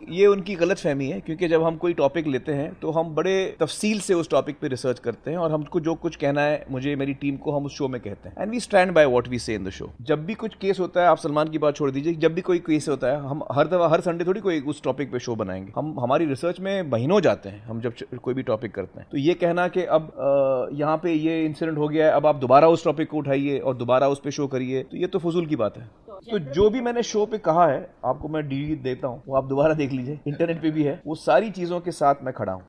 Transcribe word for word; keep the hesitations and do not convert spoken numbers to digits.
ये उनकी गलत फहमी है, क्योंकि जब हम कोई टॉपिक लेते हैं तो हम बड़े तफसील से उस टॉपिक पे रिसर्च करते हैं और हमको जो कुछ कहना है मुझे मेरी टीम को हम उस शो में कहते हैं, and we stand by what we say in the show. जब भी कुछ केस होता है, आप सलमान की बात छोड़ दीजिए, जब भी कोई केस होता है हम हर दफा हर संडे थोड़ी कोई उस टॉपिक पे शो बनाएंगे। हम हमारी रिसर्च में महीनों जाते हैं हम जब कोई भी टॉपिक करते हैं। तो ये कहना कि अब यहाँ पे ये इंसिडेंट हो गया है, अब आप दोबारा उस टॉपिक को उठाइए और दोबारा उस पे शो करिए, तो ये तो फजूल की बात है। तो जो भी मैंने शो पे कहा है आपको मैं डी देता हूँ, वो आप दोबारा देख लीजिए, इंटरनेट पे भी है, वो सारी चीजों के साथ मैं खड़ा हूँ।